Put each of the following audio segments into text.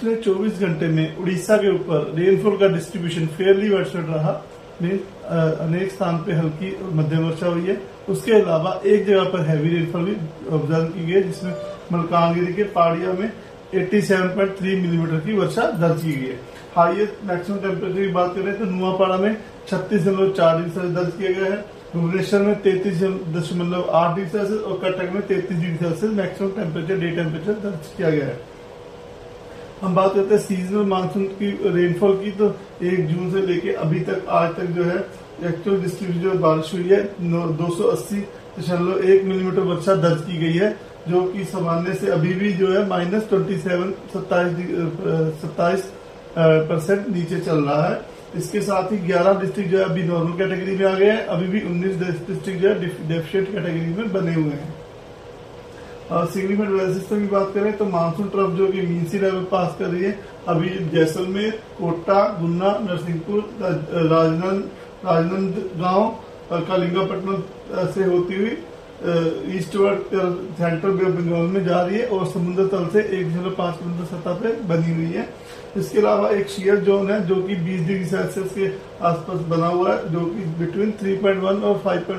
पिछले 24 घंटे में उड़ीसा के ऊपर रेनफॉल का डिस्ट्रीब्यूशन फेयरली वर्षण रहा। अनेक स्थान पे हल्की और मध्यम वर्षा हुई है। उसके अलावा एक जगह पर हैवी रेनफॉल भी ऑब्जर्व की गई, जिसमें मलकानगिरी के पहाड़िया में 87.3 मिलीमीटर की वर्षा दर्ज की गई है। हाईएस्ट मैक्सिमम टेम्परेचर की बात करें तो नुआपाड़ा में 36.4 डिग्री सेल्सियस दर्ज किया गया है, भुवनेश्वर में 33.8 डिग्री सेल्सियस और कटक में 33 degree Celsius maximum temperature day temperature दर्ज किया गया है। हम बात करते हैं सीजनल मानसून की रेनफॉल की, तो 1 जून से लेके अभी तक आज तक जो है एक्चुअल डिस्ट्रीब्यूशन जो बारिश हुई है 280.1 मिलीमीटर वर्षा दर्ज की गई है, जो कि सामान्य से अभी भी जो है -27% नीचे चल रहा है। इसके साथ ही 11 डिस्ट्रिक्ट जो है अभी नॉर्मल कैटेगरी में आ गए हैं, अभी भी 19 डिस्ट्रिक्ट जो है डेफिशिएंट कैटेगरी में बने हुए हैं। और सिग्निफिकेंट वेदर सिस्टम की बात करें तो मानसून ट्रफ जो कि मीन सी लेवल पास कर रही है, अभी जैसलमेर, कोटा, गुन्ना, नरसिंहपुर, राजनांदगांव, कलिंगापट्टनम से होती हुई eastward central bay of Bengal में जा रही है और समुद्र तल से 1.5 किलोमीटर सतह पे बनी हुई है। इसके अलावा एक शियर जोन है जो कि 20 डिग्री सेल्सियस के आसपास बना हुआ है, जो कि बिटवीन 3.1 और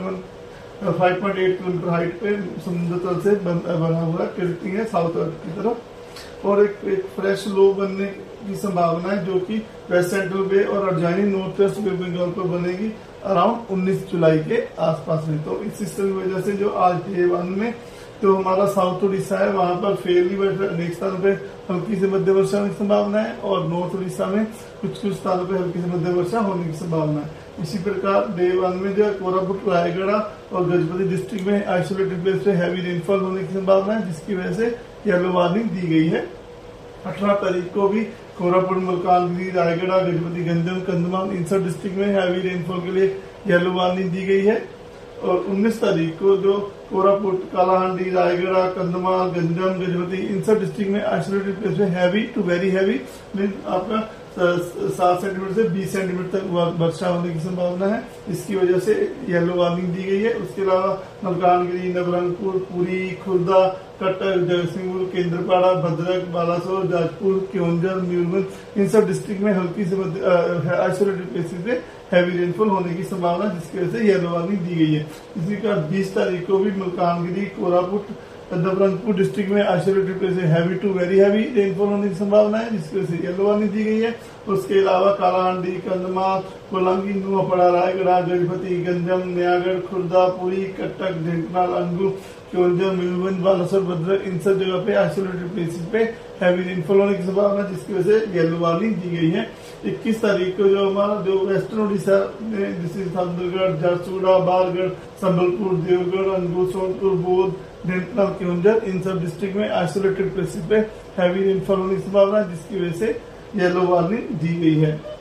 5.8 किलोमीटर हाइट पे समुद्र तल से बना हुआ है, टिल्टिंग है साउथ अर्थ की तरफ। और एक फ्रेश लो बनने की संभावना है जो कि वेस्ट सेंट्रल बे और adjoining north west bay Bengal पर बनेगी अराउंड 19 जुलाई के आसपास में। तो इस सिस्टम की वजह से जो आज डे 1 में तो हमारा साउथ उड़ीसा है, वहां पर फेयरली वर्षा, अनेक स्थानों पे हल्की से मध्य वर्षा होने की संभावना है और नॉर्थ उड़ीसा में कुछ स्थानों पे हल्की से मध्य वर्षा होने की संभावना है। इसी प्रकार डे 1 में जो है कोरापुट, रायगढ़ और गजपति डिस्ट्रिक्ट में आइसोलेटेड प्लेस पे हैवी रेनफॉल होने की संभावना है, जिसकी वजह से येलो वार्निंग दी गई है। 18 तारीख को भी कोरापुट, मलकानगिरी, रायगढ़, गजपति, गंजम, कंधमाल इन सब डिस्ट्रिक्ट में हैवी रेनफॉल के लिए येलो वार्निंग दी गई है। और 19 तारीख को जो कोरापुट, कालाहांडी, रायगढ़, कंधमाल, गंजम, गजपति इन सब डिस्ट्रिक्ट में आइसोलेटेड प्लेस में heavy to very heavy mean आपका 7 सेंटीमीटर से 20 सेंटीमीटर तक वर्षा होने की संभावना है। इसकी वजह से येलो वार्निंग दी गई है। उसके अलावा मलकानगिरी, नवरंगपुर, पुरी, खुर्दा, कटक, जगतसिंहपुर, केंद्रपाड़ा, भद्रक, बालासोर, जाजपुर, क्योंझर, मयूरभंज इन सब डिस्ट्रिक्ट में हल्की से आइसोलेटेड प्लेसेस पे हैवी रेनफॉल होने की संभावना, जिसकी वजह से येलो वार्निंग दी गई है। इसी का 20 तारीख को भी मलकानगिरी, कोरापुट, नवरंगपुर डिस्ट्रिक्ट में isolated place heavy to very heavy rainfall होने की संभावना है, जिसकी वजह से येलो वार्निंग दी गई है। उसके अलावा कालाहांडी, कंधमाल, कोलांगी, नुआपाड़ा, रायगढ़, गजपति, गंजम, नयागढ़, खुर्दा, पुरी, कटक, ढेंकनाल, अंगू, क्योंझर, मयूरभंज, बालासोर, भद्रक इन सब जगह पे आइसोलेटेड प्लेसेस पे हैवी रेनफॉल होने की संभावना, जिसकी वजह से येलो वार्निंग दी गई है। 21 तारीख को जो हमारा जो वेस्टर्न उड़ीसा में जैसे सुंदरगढ़, झारसुगुड़ा, बारगढ़, संबलपुर, देवगढ़, अंगू, सोनपुर, बौद्ध, ढेंकनाल, क्योंझर इन सब डिस्ट्रिक्ट में आइसोलेटेड प्लेसेस पे हैवी रेनफॉल होने की संभावना, जिसकी वजह से येलो वार्निंग दी गई है।